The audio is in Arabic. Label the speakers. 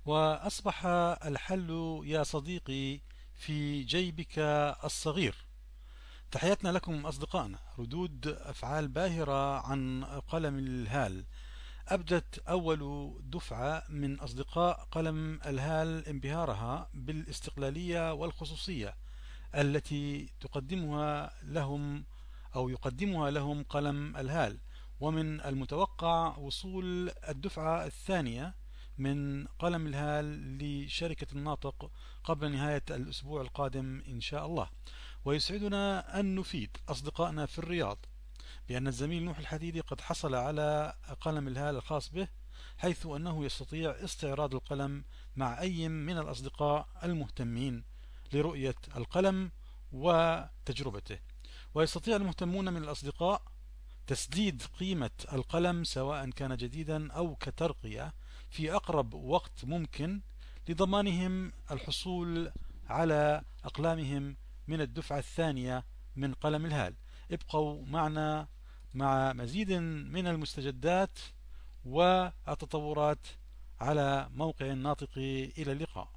Speaker 1: وأصبح الحل يا صديقي في جيبك الصغير. تحياتنا لكم أصدقائنا. ردود أفعال باهرة عن قلم الهال. أبدت أول دفعة من أصدقاء قلم الهال انبهارها بالاستقلالية والخصوصية التي يقدمها لهم قلم الهال، ومن المتوقع وصول الدفعة الثانية من قلم الهال لشركة الناطق قبل نهاية الأسبوع القادم إن شاء الله. ويسعدنا أن نفيد أصدقائنا في الرياض بأن الزميل نوح الحديدي قد حصل على قلم الهال الخاص به، حيث أنه يستطيع استعراض القلم مع أي من الأصدقاء المهتمين لرؤية القلم وتجربته. ويستطيع المهتمون من الأصدقاء تسديد قيمة القلم سواء كان جديدا أو كترقية في أقرب وقت ممكن، لضمانهم الحصول على أقلامهم من الدفعة الثانية من قلم الهال. ابقوا معنا مع مزيد من المستجدات والتطورات على موقع الناطق. إلى اللقاء.